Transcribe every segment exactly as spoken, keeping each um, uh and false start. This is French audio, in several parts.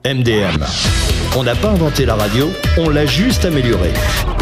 M D M. On n'a pas inventé la radio, on l'a juste améliorée.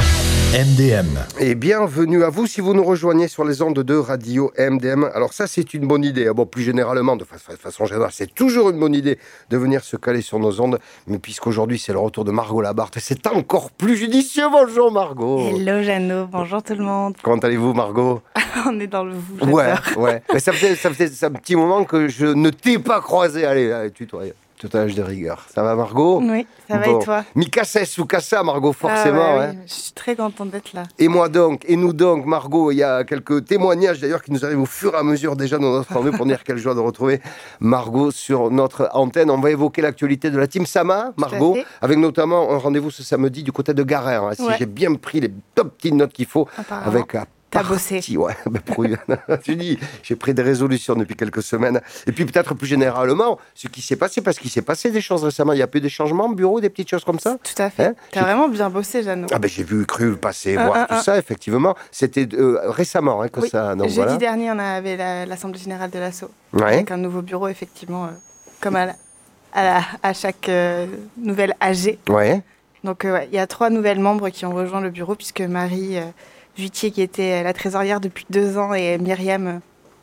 M D M. Et bienvenue à vous si vous nous rejoignez sur les ondes de radio M D M. Alors ça, c'est une bonne idée. Bon, plus généralement, de façon générale, c'est toujours une bonne idée de venir se caler sur nos ondes. Mais puisqu'aujourd'hui, c'est le retour de Margot Labarthe, c'est encore plus judicieux. Bonjour Margot. Hello Jeannot, bonjour tout le monde. Comment allez-vous Margot? On est dans le vous, j'ai Ouais, peur. ouais. Mais ça faisait, ça faisait un petit moment que je ne t'ai pas croisé. Allez, allez tutoie. Tout à l'âge de rigueur. Ça va Margot? Oui, ça va bon. Et toi? Mikasses ou Kassa Margot, forcément. Ah ouais, hein. oui. Je suis très contente d'être là. Et moi donc, et nous donc, Margot, il y a quelques témoignages d'ailleurs qui nous arrivent au fur et à mesure déjà dans notre rendez-vous pour dire quelle joie de retrouver Margot sur notre antenne. On va évoquer l'actualité de la Team Sama, Margot, avec notamment un rendez-vous ce samedi du côté de Garin. Hein, si ouais. j'ai bien pris les top petites notes qu'il faut, avec la T'as bossé. Ouais, ben pour... tu dis, j'ai pris des résolutions depuis quelques semaines. Et puis peut-être plus généralement, ce qui s'est passé, parce qu'il s'est passé des choses récemment. Il y a peu des changements au bureau, des petites choses comme ça. Tout à fait. Hein T'as j'ai... vraiment bien bossé, Jeannot. Ah ben j'ai vu, cru passer, un, voir un, tout un. ça, effectivement. C'était euh, récemment hein, que oui. ça... Donc, jeudi voilà. dernier, on avait la, l'Assemblée Générale de l'Asso. Ouais. Avec un nouveau bureau, effectivement, euh, comme à, la, à, la, à chaque euh, nouvelle A G. Ouais. Donc il euh, ouais, y a trois nouvelles membres qui ont rejoint le bureau, puisque Marie... Euh, Vutier qui était la trésorière depuis deux ans et Myriam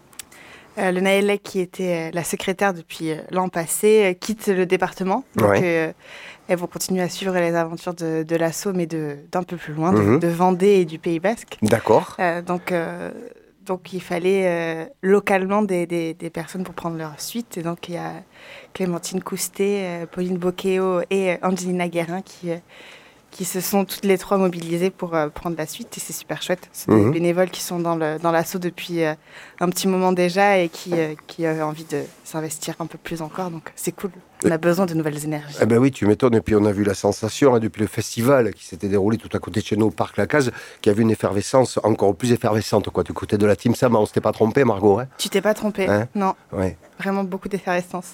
euh, Le Naëlec qui était la secrétaire depuis euh, l'an passé euh, quittent le département. Donc ouais. euh, elles vont continuer à suivre les aventures de, de l'Asso, mais de, d'un peu plus loin, mm-hmm. de, de Vendée et du Pays Basque. D'accord. Euh, donc, euh, donc il fallait euh, localement des, des, des personnes pour prendre leur suite. Et donc il y a Clémentine Coustet, euh, Pauline Bocquéo et euh, Angelina Guérin qui... Euh, qui se sont toutes les trois mobilisées pour euh, prendre la suite et c'est super chouette. C'est mmh. des bénévoles qui sont dans, le, dans l'asso depuis euh, un petit moment déjà et qui, euh, qui ont envie de s'investir un peu plus encore, donc c'est cool. On a besoin de nouvelles énergies. Eh ben oui, tu m'étonnes. Et puis on a vu la sensation hein, depuis le festival qui s'était déroulé tout à côté de chez nous au Parc Lacaze, qui a vu une effervescence encore plus effervescente quoi, du côté de la Team Sama. On s'était pas trompé, Margot hein? Tu t'es pas trompé, hein? Non. Ouais. Vraiment beaucoup d'effervescence.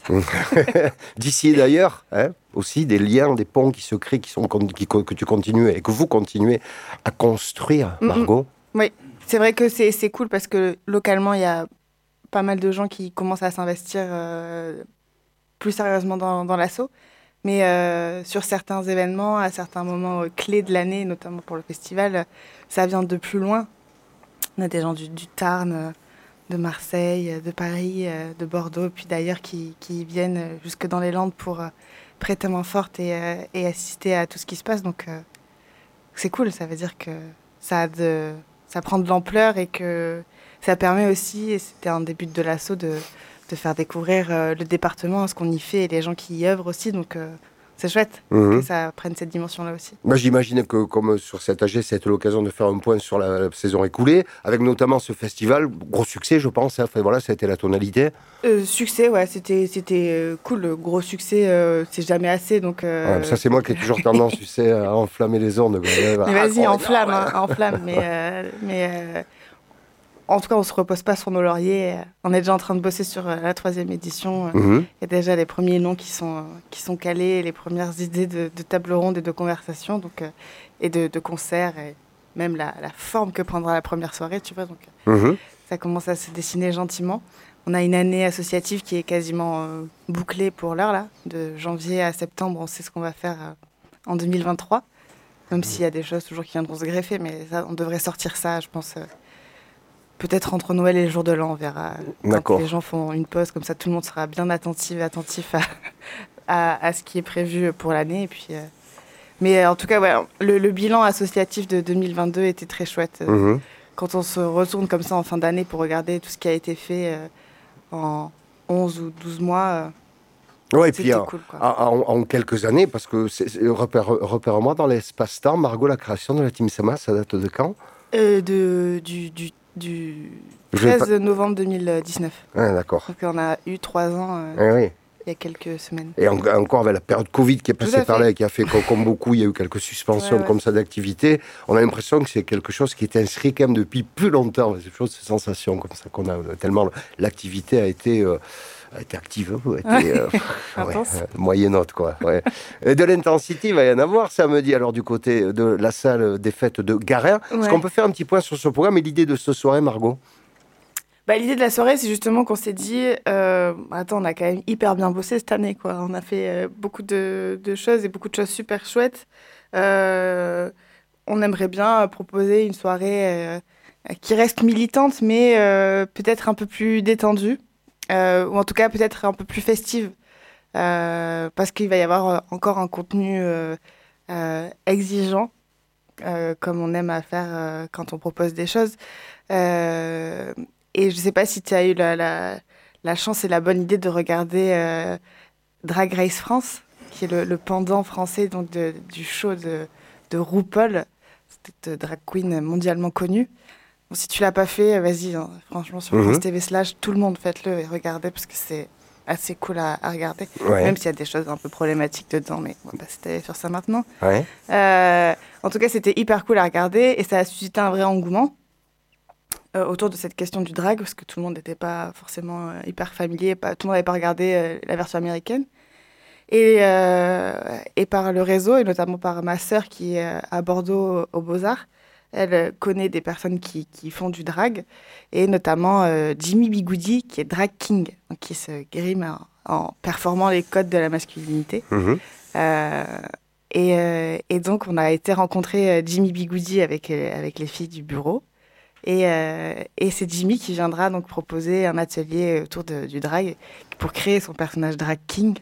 D'ici et d'ailleurs, hein, aussi des liens, des ponts qui se créent, qui sont, qui, que tu continues et que vous continuez à construire, Margot. Mm-hmm. Oui, c'est vrai que c'est, c'est cool parce que localement, il y a pas mal de gens qui commencent à s'investir euh, plus sérieusement dans, dans l'asso. Mais euh, sur certains événements, à certains moments euh, clés de l'année, notamment pour le festival, ça vient de plus loin. On a des gens du, du Tarn, de Marseille, de Paris, de Bordeaux, puis d'ailleurs qui, qui viennent jusque dans les Landes pour euh, prêter main forte et, euh, et assister à tout ce qui se passe. Donc euh, c'est cool, ça veut dire que ça, a de, ça prend de l'ampleur et que ça permet aussi, et c'était un des buts de l'asso, de, de faire découvrir euh, le département, ce qu'on y fait et les gens qui y œuvrent aussi. Donc euh, c'est chouette mmh. que ça prenne cette dimension-là aussi. Moi, j'imagine que, comme sur cette A G, c'était l'occasion de faire un point sur la, la saison écoulée, avec notamment ce festival. Gros succès, je pense. Hein. Enfin, voilà, ça a été la tonalité. Euh, succès, ouais, c'était, c'était euh, cool. Gros succès, euh, c'est jamais assez. Donc, euh... ouais, ça, c'est moi qui ai toujours tendance, tu sais, à enflammer les ondes. Mais vas-y, ah, enflamme, hein, enflamme. Mais, euh, mais euh, en tout cas, on ne se repose pas sur nos lauriers. On est déjà en train de bosser sur la troisième édition. Mm-hmm. Il y a déjà les premiers noms qui sont, qui sont calés, les premières idées de, de table ronde et de conversation, donc, euh, et de, de concerts, et même la, la forme que prendra la première soirée, tu vois. Donc, mm-hmm. ça commence à se dessiner gentiment. On a une année associative qui est quasiment euh, bouclée pour l'heure, là. De janvier à septembre, on sait ce qu'on va faire euh, en deux mille vingt-trois. Même mmh. s'il y a des choses toujours qui viendront se greffer, mais ça, on devrait sortir ça, je pense... Euh, peut-être entre Noël et le jour de l'an, on verra. D'accord. Quand les gens font une pause, comme ça tout le monde sera bien attentif et attentif à, à, à ce qui est prévu pour l'année. Et puis, euh... Mais en tout cas, ouais, le, le bilan associatif de deux mille vingt-deux était très chouette. Mmh. Quand on se retourne comme ça en fin d'année pour regarder tout ce qui a été fait euh, en onze ou douze mois, euh, ouais, c'était et puis en, cool. Quoi. En, en quelques années, parce que c'est, c'est, repère, repère-moi dans l'espace-temps, Margot, la création de la Team Sama, ça date de quand euh, de, du, du du treize novembre deux mille dix-neuf. Ah, d'accord. Donc on a eu trois ans euh, eh oui. il y a quelques semaines. Et en, encore avec la période Covid qui est passée par là et qui a fait comme, comme beaucoup, il y a eu quelques suspensions ouais, ouais. comme ça d'activité. On a l'impression que c'est quelque chose qui est inscrit quand même depuis plus longtemps. C'est chose, ces sensations comme ça qu'on a tellement l'activité a été... Euh, a été active, a été, ouais. euh, ouais, euh, moyenne-note, quoi. Ouais. Et de l'intensité, il va y en avoir samedi, alors du côté de la salle des fêtes de Garin. Ouais. Est-ce qu'on peut faire un petit point sur ce programme et l'idée de ce soir, Margot ? Bah, l'idée de la soirée, c'est justement qu'on s'est dit, euh, attends, on a quand même hyper bien bossé cette année, quoi. On a fait euh, beaucoup de, de choses et beaucoup de choses super chouettes. Euh, on aimerait bien proposer une soirée euh, qui reste militante, mais euh, peut-être un peu plus détendue, euh, ou en tout cas peut-être un peu plus festive, euh, parce qu'il va y avoir encore un contenu euh, euh, exigeant, euh, comme on aime à faire euh, quand on propose des choses. Euh, et je ne sais pas si tu as eu la, la, la chance et la bonne idée de regarder euh, Drag Race France, qui est le, le pendant français donc de, du show de, de RuPaul, cette drag queen mondialement connue. Bon, si tu l'as pas fait, vas-y, hein, franchement, sur France Mmh. T V slash, tout le monde, faites-le et regardez, parce que c'est assez cool à, à regarder. Ouais. Même s'il y a des choses un peu problématiques dedans, mais on va pas s'étaler sur ça maintenant. Ouais. Euh, en tout cas, c'était hyper cool à regarder et ça a suscité un vrai engouement euh, autour de cette question du drag, parce que tout le monde n'était pas forcément euh, hyper familier, pas, tout le monde n'avait pas regardé euh, la version américaine. Et, euh, et par le réseau, et notamment par ma sœur qui est à Bordeaux aux Beaux-Arts, elle connaît des personnes qui, qui font du drag, et notamment euh, Jimmy Bigoudi, qui est drag king, donc qui se grime en, en performant les codes de la masculinité. Mmh. Euh, et, euh, et donc, on a été rencontrer Jimmy Bigoudi avec, euh, avec les filles du bureau. Et, euh, et c'est Jimmy qui viendra donc proposer un atelier autour de, du drag pour créer son personnage drag king.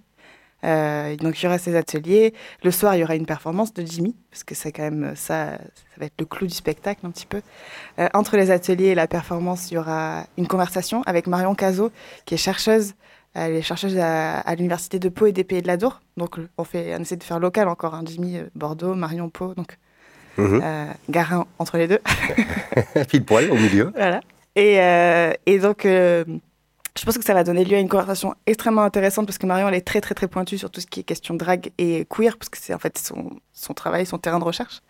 Euh, donc il y aura ces ateliers. Le soir, il y aura une performance de Jimmy, parce que c'est quand même ça, ça va être le clou du spectacle un petit peu. Euh, entre les ateliers et la performance, il y aura une conversation avec Marion Cazot, qui est chercheuse. Elle est chercheuse à, à l'université de Pau et des Pays de la Dour. Donc on, fait, on essaie de faire local encore, hein, Jimmy, Bordeaux, Marion, Pau, donc Mmh. euh, Garin entre les deux. Pile poil au milieu. Voilà. Et, euh, et donc... Euh, Je pense que ça va donner lieu à une conversation extrêmement intéressante parce que Marion, elle est très, très, très pointue sur tout ce qui est question drag et queer, parce que c'est en fait son, son travail, son terrain de recherche.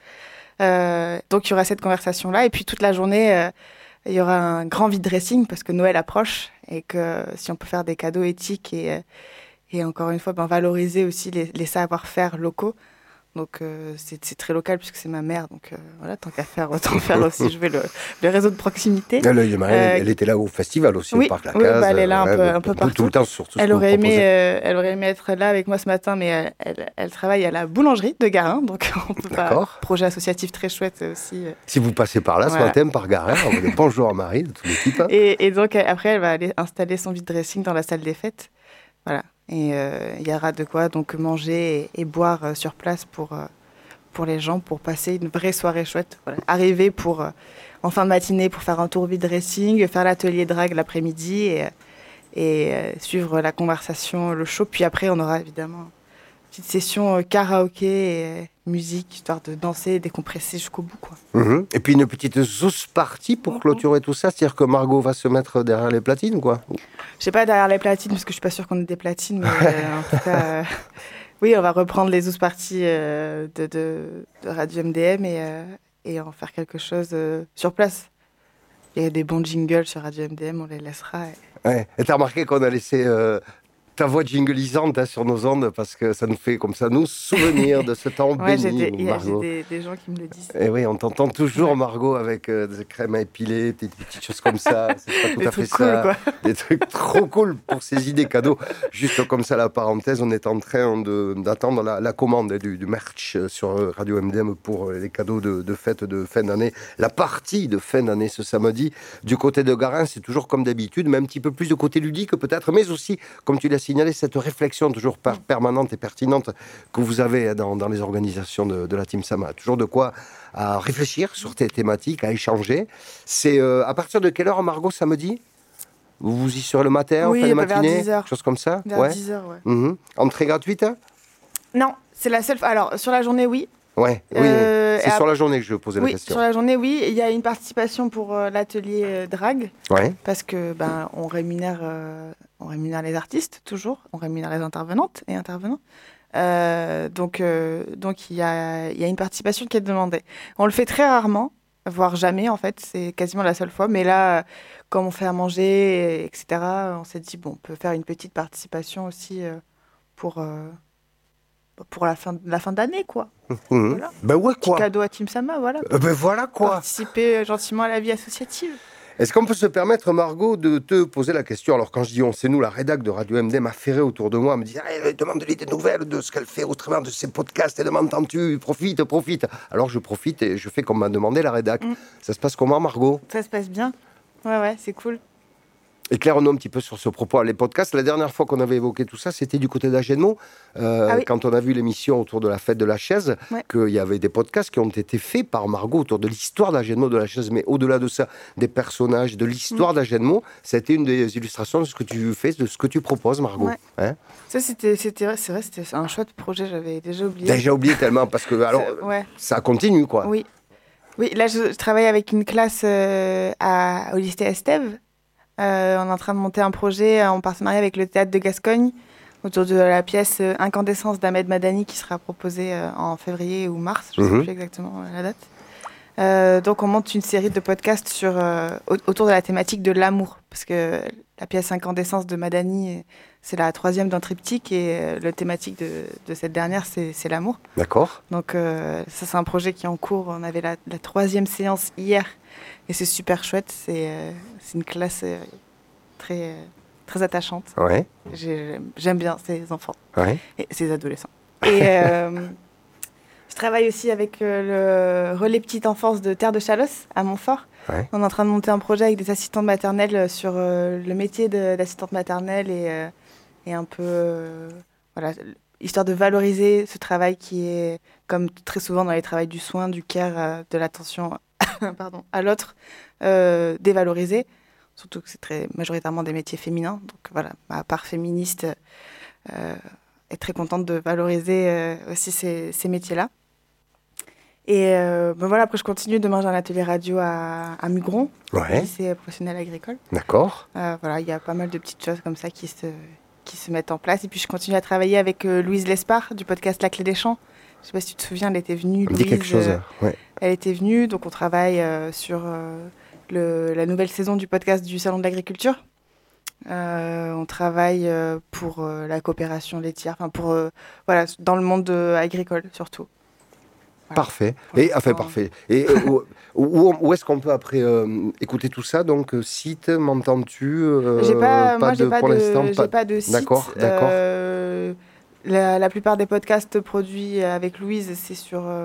Euh, donc, il y aura cette conversation-là. Et puis, toute la journée, euh, il y aura un grand vide dressing parce que Noël approche et que si on peut faire des cadeaux éthiques et, et encore une fois, ben, valoriser aussi les, les savoir-faire locaux. Donc, euh, c'est, c'est très local puisque c'est ma mère. Donc, euh, voilà, tant qu'à faire, autant faire aussi jouer le, le réseau de proximité. Elle, elle, Euh, elle était là au festival aussi, oui, au Parc La oui, Case. bah, elle est là un ouais, peu- ouais, un peu tout- partout. Tout le temps, sur tout ce Elle que vous aurait, aimé, proposez. euh, elle aurait aimé être là avec moi ce matin, mais elle, elle, elle travaille à la boulangerie de Garin, donc on peut pas. D'accord. Projet associatif très chouette aussi. euh. Si vous passez par là ce Voilà. matin, par Garin, on va dire bonjour à Marie de toute l'équipe. Et, et donc euh, après, elle va aller installer son vide dressing dans la salle des fêtes. Voilà. Et euh, il y aura de quoi donc manger et, et boire euh, sur place pour, euh, pour les gens, pour passer une vraie soirée chouette. Voilà. Arriver pour, euh, en fin de matinée pour faire un tour vide dressing, faire l'atelier drag l'après-midi et, et euh, suivre la conversation, le show. Puis après, on aura évidemment une petite session euh, karaoké et euh, musique, histoire de danser et décompresser jusqu'au bout, quoi. Mhm. Et puis une petite Zouz party pour Mhm. clôturer tout ça, c'est-à-dire que Margot va se mettre derrière les platines, quoi. Je sais pas derrière les platines, parce que je suis pas sûre qu'on ait des platines, mais euh, en tout cas, euh, oui, on va reprendre les douze parties euh, de, de, de Radio M D M et, euh, et en faire quelque chose euh, sur place. Il y a des bons jingles sur Radio M D M, on les laissera. Et... Ouais. Et t'as remarqué qu'on a laissé euh, ta voix jinglisante hein, sur nos ondes parce que ça nous fait comme ça nous souvenir de ce temps Ouais, j'ai béni, des, il y a- j'ai Margot. des, des gens qui me le disent. Et oui, on t'entend toujours, Margot, avec euh, des crèmes à épiler, des petites choses comme ça. C'est pas tout Des à fait trucs cool, ça. quoi. Des trucs trop cool pour ces idées cadeaux. Juste comme ça, la parenthèse, on est en train de, d'attendre la, la commande du, du merch sur Radio M D M pour les cadeaux de, de fête de fin d'année. La partie de fin d'année ce samedi. Du côté de Garin, c'est toujours comme d'habitude, mais un petit peu plus de côté ludique peut-être, mais aussi, comme tu l'as signalé, cette réflexion toujours par- permanente et pertinente que vous avez dans, dans les organisations de, de la Team Sama. Toujours de quoi à réfléchir sur tes thématiques, à échanger. C'est euh, à partir de quelle heure, Margot, samedi? Vous y serez le matin, Oui, fin de bah, vers matinée, dix heures. chose comme ça? Vers Ouais. dix heures, ouais. Mhm. Entrée gratuite? Non, c'est la seule fois. Alors, sur la journée, oui. Ouais, oui. Euh, C'est et sur ap- la journée que je posais Oui, la question. sur la journée, oui. Il y a une participation pour euh, l'atelier euh, drag. Ouais. Parce que ben on rémunère, euh, on rémunère les artistes toujours, on rémunère les intervenantes et intervenants. Euh, donc euh, donc il y a, il y a une participation qui est demandée. On le fait très rarement, voire jamais en fait, c'est quasiment la seule fois. Mais là, comme on fait à manger, et cetera, on s'est dit bon, on peut faire une petite participation aussi euh, pour euh, pour la fin la fin d'année quoi. Mhm. Voilà. Ben ouais, Petit quoi. cadeau à Team Sama, voilà. Euh, ben voilà, quoi. Participer euh, gentiment à la vie associative. Est-ce qu'on peut se permettre, Margot, de te poser la question? Alors, quand je dis on, c'est nous, la rédac de Radio M D m'a ferré autour de moi, me dit hey, demande-lui des nouvelles de ce qu'elle fait au travers de ses podcasts et demande-tu, profite, profite. Alors, je profite et je fais comme m'a demandé la rédac. Mm. Ça se passe comment, Margot? Ça se passe bien. Ouais, ouais, c'est cool. Éclaire-nous un petit peu sur ce propos. Les podcasts, la dernière fois qu'on avait évoqué tout ça, c'était du côté d'Agenmo. Euh, ah oui. Quand on a vu l'émission autour de la fête de la chaise, ouais. qu'il y avait des podcasts qui ont été faits par Margot autour de l'histoire d'Agenmo, de la chaise, mais au-delà de ça, des personnages, de l'histoire mmh. d'Agenmo. C'était une des illustrations de ce que tu fais, de ce que tu proposes, Margot. Ouais. Hein ça, c'était, c'était vrai, c'est vrai, c'était un chouette projet, j'avais déjà oublié. Déjà oublié tellement, parce que alors, ouais. ça continue, quoi. Oui, oui là, je, je travaille avec une classe euh, à, au lycée Estève. Euh, on est en train de monter un projet en partenariat avec le Théâtre de Gascogne autour de la pièce Incandescence d'Ahmed Madani qui sera proposée euh, en février ou mars, je ne mmh. sais plus exactement la date. Euh, donc on monte une série de podcasts sur, euh, autour de la thématique de l'amour, parce que la pièce Incandescence de Madani, c'est la troisième d'un triptyque et euh, la thématique de, de cette dernière, c'est, c'est l'amour. D'accord. Donc euh, ça, c'est un projet qui est en cours. On avait la, la troisième séance hier et c'est super chouette. C'est, euh, c'est une classe euh, très, euh, très attachante. Ouais. J'ai, j'aime bien ces enfants ouais. et ces adolescents. Et euh, je travaille aussi avec euh, le relais petite enfance de Terre de Chalosse à Montfort. Ouais. On est en train de monter un projet avec des assistantes maternelles sur euh, le métier de, d'assistante maternelle et, euh, et un peu, euh, voilà, histoire de valoriser ce travail qui est, comme très souvent dans les travails du soin, du care, euh, de l'attention pardon, à l'autre, euh, dévalorisé. Surtout que c'est très majoritairement des métiers féminins. Donc voilà, ma part féministe euh, est très contente de valoriser euh, aussi ces, ces métiers-là. Et euh, ben voilà, après je continue. Demain j'ai un atelier radio à, à Mugron, ouais. lycée professionnel agricole. D'accord. Euh, voilà, il y a pas mal de petites choses comme ça qui se, qui se mettent en place. Et puis je continue à travailler avec euh, Louise Lespard du podcast La Clé des Champs. Je ne sais pas si tu te souviens, elle était venue. Elle me dit quelque chose. Euh, ouais. Elle était venue, donc on travaille euh, sur euh, le, la nouvelle saison du podcast du Salon de l'Agriculture. Euh, on travaille euh, pour euh, la coopération laitière, enfin pour euh, voilà, dans le monde euh, agricole surtout. Voilà. Parfait. Et enfin parfait. Et où, où, où est-ce qu'on peut après euh, écouter tout ça? Donc site, m'entends-tu euh, J'ai pas, pas moi, de, j'ai pas pour de, l'instant. J'ai pas, pas de site. D'accord, d'accord. Euh, la, la plupart des podcasts produits avec Louise, c'est sur euh,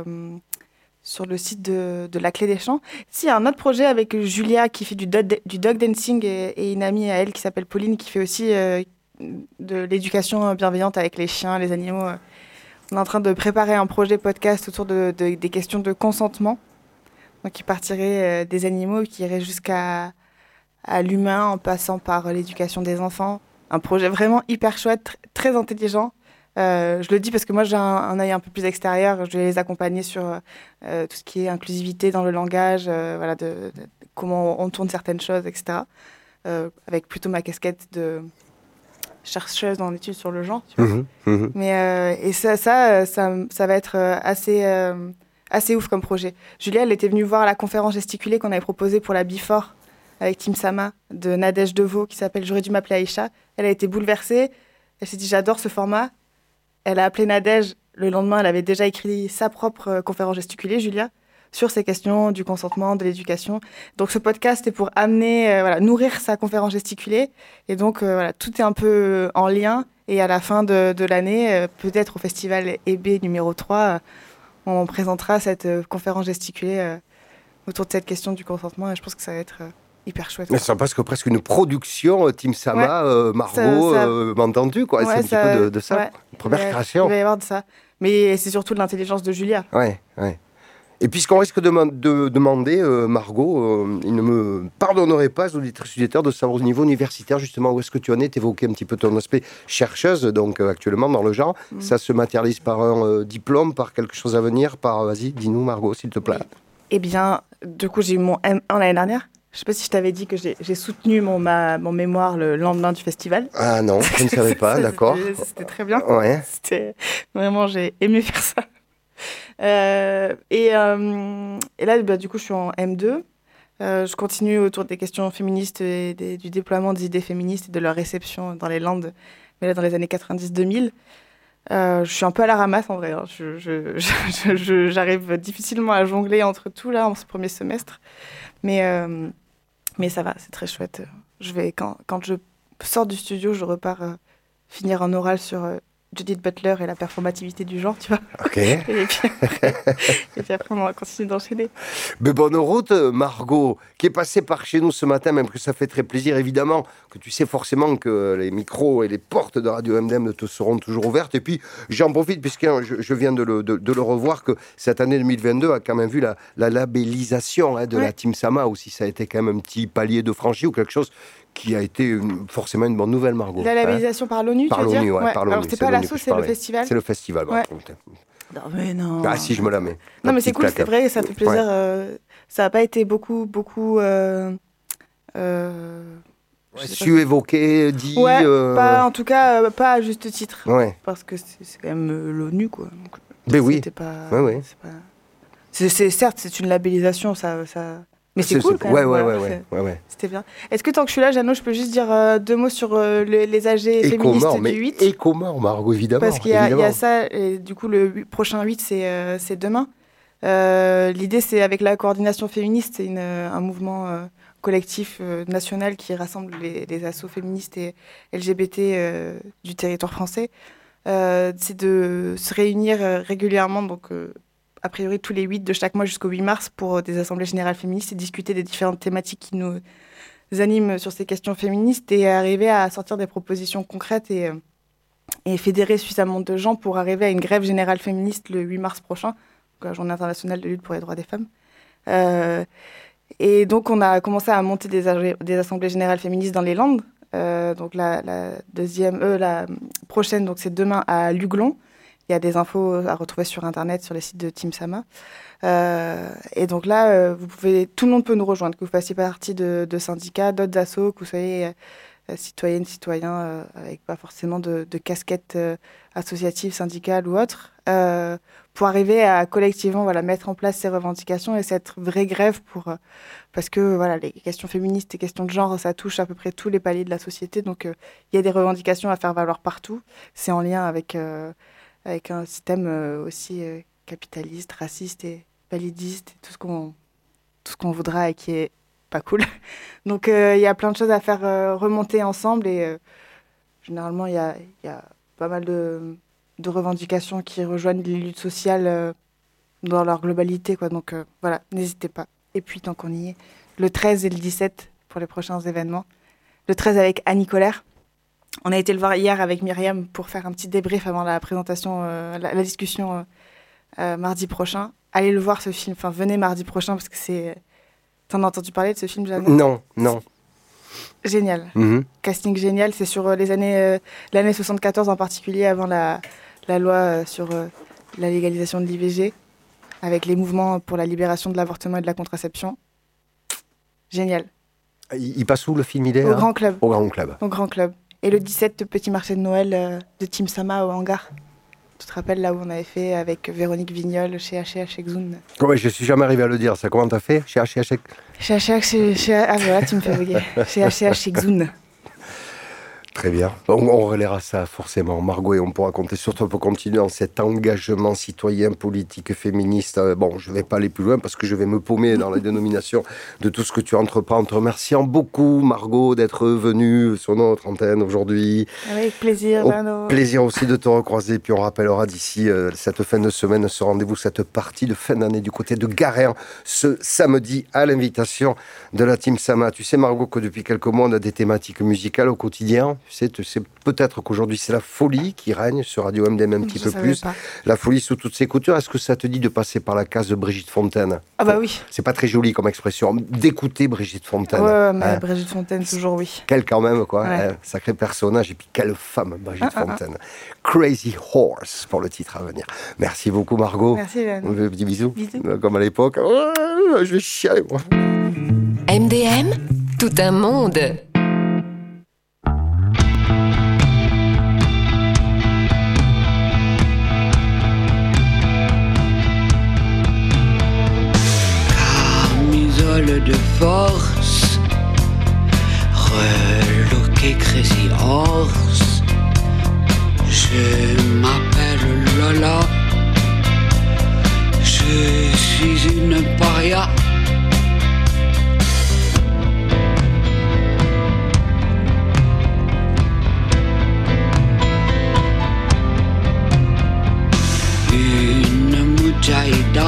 sur le site de, de La Clé des Champs. Si, il y a un autre projet avec Julia qui fait du dog, du dog dancing et, et une amie à elle qui s'appelle Pauline qui fait aussi euh, de l'éducation bienveillante avec les chiens, les animaux. On est en train de préparer un projet podcast autour de, de, des questions de consentement. Donc, qui partirait euh, des animaux, qui irait jusqu'à à l'humain en passant par l'éducation des enfants. Un projet vraiment hyper chouette, tr- très intelligent. Euh, je le dis parce que moi, j'ai un, un œil un peu plus extérieur. Je vais les accompagner sur euh, tout ce qui est inclusivité dans le langage, euh, voilà, de, de, de comment on tourne certaines choses, et cetera. Euh, avec plutôt ma casquette de chercheuse en études sur le genre. Tu vois. Mmh, mmh. Mais, euh, et ça, ça, ça, ça va être assez, euh, assez ouf comme projet. Julia, elle était venue voir la conférence gesticulée qu'on avait proposée pour la Before avec Tim Sama de Nadège Deveau qui s'appelle « J'aurais dû m'appeler Aïcha ». Elle a été bouleversée. Elle s'est dit « J'adore ce format ». Elle a appelé Nadège. Le lendemain, elle avait déjà écrit sa propre conférence gesticulée, Julia, sur ces questions du consentement, de l'éducation. Donc ce podcast est pour amener, euh, voilà, nourrir sa conférence gesticulée. Et donc euh, voilà, tout est un peu en lien. Et à la fin de, de l'année, euh, peut-être au festival E B numéro trois, euh, on présentera cette euh, conférence gesticulée euh, autour de cette question du consentement. Et je pense que ça va être euh, hyper chouette. Mais c'est presque, presque une production, Tim Sama, ouais, euh, Margot, ça, ça... Euh, m'entends-tu quoi. Ouais, c'est un ça, petit peu de, de ça, ouais, une première ouais, création. Il va y avoir de ça. Mais c'est surtout de l'intelligence de Julia. Ouais, ouais. Et puisqu'on risque de, de demander, euh, Margot, euh, il ne me pardonnerait pas, aux auditeurs, de savoir au niveau universitaire, justement, où est-ce que tu en es, t'évoquais un petit peu ton aspect chercheuse, donc euh, actuellement dans le genre. Mmh. Ça se matérialise par un euh, diplôme, par quelque chose à venir, par, vas-y, dis-nous, Margot, s'il te plaît. Eh bien, du coup, j'ai eu mon M un l'année dernière. Je ne sais pas si je t'avais dit que j'ai, j'ai soutenu mon, ma, mon mémoire le lendemain du festival. Ah non, je ne savais pas, d'accord. C'était, c'était très bien. Ouais. C'était, vraiment, j'ai aimé faire ça. Euh, et, euh, et là, bah, du coup, je suis en M deux. Euh, je continue autour des questions féministes et des, du déploiement des idées féministes et de leur réception dans les Landes, mais là, dans les années quatre-vingt-dix deux mille. Euh, je suis un peu à la ramasse, en vrai. Hein. Je, je, je, je, j'arrive difficilement à jongler entre tout, là, en ce premier semestre. Mais, euh, Mais ça va, c'est très chouette. Je vais, quand, quand je sors du studio, je repars euh, finir en oral sur euh, Judith Butler et la performativité du genre, tu vois. Ok. et, puis, et puis après, on va continuer d'enchaîner. Mais bonne route, Margot, qui est passée par chez nous ce matin, même que ça fait très plaisir, évidemment, que tu sais forcément que les micros et les portes de Radio M D M te seront toujours ouvertes. Et puis, j'en profite, puisque je, je viens de le, de, de le revoir, que cette année deux mille vingt-deux a quand même vu la, la labellisation hein, de ouais. la Team Sama, aussi ça a été quand même un petit palier de franchi ou quelque chose qui a été une, forcément une bonne nouvelle, Margot. La labellisation hein. par l'ONU, par tu veux l'ONU, dire ouais, ouais. par l'ONU. Alors, c'est pas l'asso, c'est le festival. C'est le festival, ouais. Non, mais non. Ah, si, je me la mets. Non, mais c'est cool, c'est vrai, ça fait plaisir. Ouais. Euh, ça n'a pas été beaucoup, beaucoup... Euh, euh, ouais, su évoqué, dit... Ouais, euh... pas, en tout cas, euh, pas à juste titre. Ouais. Parce que c'est, c'est quand même euh, l'ONU, quoi. Donc, mais oui. Pas, ouais, ouais. C'est pas... C'est, c'est, certes, c'est une labellisation, ça... ça... Mais c'est, c'est cool, c'est... quand même. Ouais, ouais, voilà, ouais, ouais, ouais. C'était bien. Est-ce que tant que je suis là, Jeannot, je peux juste dire euh, deux mots sur euh, le, les A G féministes mais du huit Éco-mort, Margot, évidemment. Parce qu'il y a, évidemment. il y a ça, et du coup, le prochain huit, c'est, euh, c'est demain. Euh, l'idée, c'est avec la coordination féministe, c'est une, un mouvement euh, collectif euh, national qui rassemble les, les assos féministes et L G B T euh, du territoire français. Euh, c'est de se réunir euh, régulièrement, donc... Euh, a priori tous les huit de chaque mois jusqu'au huit mars pour des assemblées générales féministes et discuter des différentes thématiques qui nous animent sur ces questions féministes et arriver à sortir des propositions concrètes et, et fédérer suffisamment de gens pour arriver à une grève générale féministe le huit mars prochain, donc la journée internationale de lutte pour les droits des femmes. Euh, et donc on a commencé à monter des, des assemblées générales féministes dans les Landes. Euh, donc la, la, deuxième, euh, la prochaine, donc c'est demain à Luglon. Il y a des infos à retrouver sur Internet, sur les sites de Team Sama. Euh, et donc là, euh, vous pouvez, tout le monde peut nous rejoindre, que vous fassiez partie de, de syndicats, d'autres assos, que vous soyez euh, citoyennes, citoyens, euh, avec pas forcément de, de casquette euh, associative, syndicale ou autre, euh, pour arriver à collectivement voilà, mettre en place ces revendications et cette vraie grève pour... Euh, parce que voilà, les questions féministes et questions de genre, ça touche à peu près tous les paliers de la société. Donc il euh, y a des revendications à faire valoir partout. C'est en lien avec... Euh, avec un système euh, aussi euh, capitaliste, raciste et validiste, et tout ce qu'on, tout ce qu'on voudra et qui est pas cool. Donc il euh, y a plein de choses à faire euh, remonter ensemble et euh, généralement il y a, y a pas mal de, de revendications qui rejoignent les luttes sociales euh, dans leur globalité, quoi. Donc euh, voilà, n'hésitez pas. Et puis tant qu'on y est, le treize et le dix-sept pour les prochains événements. Le treize avec Annie Colère. On a été le voir hier avec Myriam pour faire un petit débrief avant la présentation, euh, la, la discussion euh, euh, mardi prochain. Allez le voir, ce film. Enfin, venez mardi prochain parce que c'est... T'en as entendu parler de ce film, Jeanne ? Non, non. C'est génial. Mm-hmm. Casting génial. C'est sur euh, les années, euh, l'année soixante-quatorze en particulier, avant la, la loi euh, sur euh, la légalisation de l'I V G, avec les mouvements pour la libération de l'avortement et de la contraception. Génial. Il, il passe où le film il est, Au hein Grand Club. Au Grand Club. Au Grand Club. Et le dix-sept, petit marché de Noël euh, de Team Sama au hangar. Tu te rappelles là où on avait fait avec Véronique Vignol chez H et H Exoun. Ouais, je suis jamais arrivé à le dire. Ça, comment t'as fait chez H et H Chez H et H, chez, chez... Ah voilà, tu me fais bugger. Chez H et H Exoun. Très bien. On, on relaiera ça forcément, Margot, et on pourra compter sur toi pour continuer dans cet engagement citoyen, politique, féministe. Bon, je ne vais pas aller plus loin parce que je vais me paumer dans la dénomination de tout ce que tu entreprends. En te remerciant beaucoup, Margot, d'être venue sur notre antenne aujourd'hui. Avec plaisir, Bernard. Plaisir aussi de te recroiser. Puis on rappellera d'ici euh, cette fin de semaine ce rendez-vous, cette partie de fin d'année du côté de Garéen, ce samedi à l'invitation de la Team Sama. Tu sais, Margot, que depuis quelques mois, on a des thématiques musicales au quotidien. Tu sais, tu sais peut-être qu'aujourd'hui, c'est la folie qui règne sur Radio M D M un petit Je peu plus. Pas. La folie sous toutes ses coutures. Est-ce que ça te dit de passer par la case de Brigitte Fontaine ? Ah bah oui. C'est pas très joli comme expression. D'écouter Brigitte Fontaine. Ouais, ouais mais hein. Brigitte Fontaine, toujours oui. Quel quand même, quoi. Ouais. Hein, sacré personnage. Et puis, quelle femme, Brigitte ah, Fontaine. Ah, ah. Crazy Horse, pour le titre à venir. Merci beaucoup, Margot. Merci, Yann. Un petit bisou. Bisous. Comme à l'époque. Oh, je vais chialer, moi. M D M, tout un monde. Camisole de force, reloqué Crazy Horse. Je m'appelle Lola, je suis une paria. une mujaïda,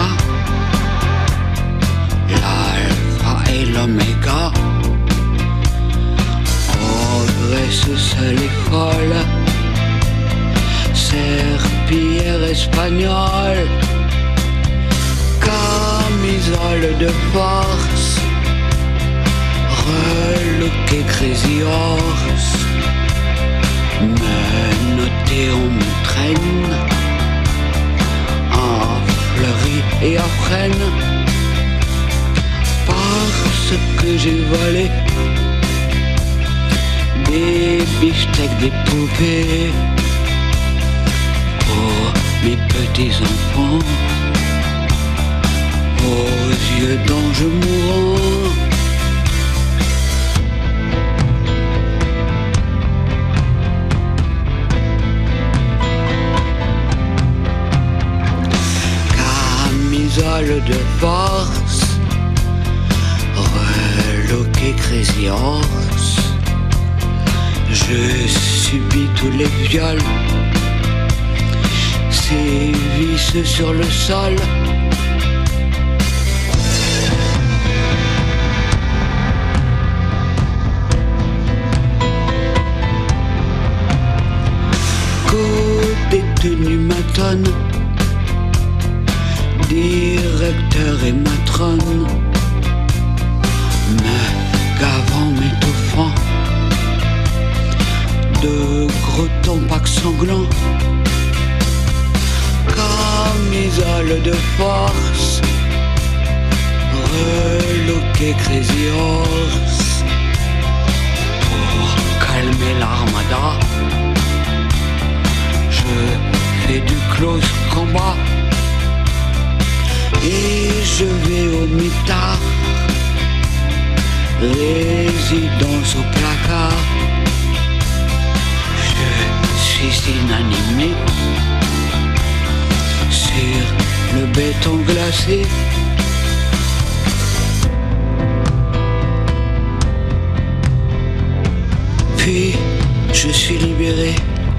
l'alpha et l'oméga, progresse seule et folle, serpillière espagnole, camisole de force, reloqué crazy horse, menotté on me traîne, à fleury et à frêne, parce que j'ai volé des beefsteaks, des poupées pour mes petits enfants, aux yeux d'anges mourants. Camisole de force, reloqué crazy horse, je subis tous les viols, sévissent sur le sol. Côté tenue matonne, directeur et matrone, me gavant, m'étouffant, de gros tampacs sanglants, camisole de force, reloqué crazy horse, pour calmer l'armada, je fais du close combat. Et je vais au mitard, résidence au placard. Je suis inanimé sur le béton glacé. Puis je suis libéré,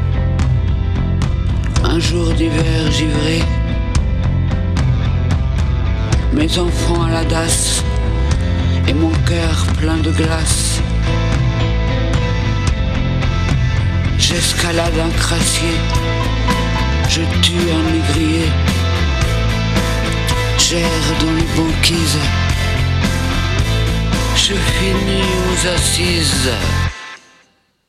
un jour d'hiver givré. Mes enfants à la dasse et mon cœur plein de glace. J'escalade un crassier, je tue un négrier, j'erre dans les banquises, je finis aux assises.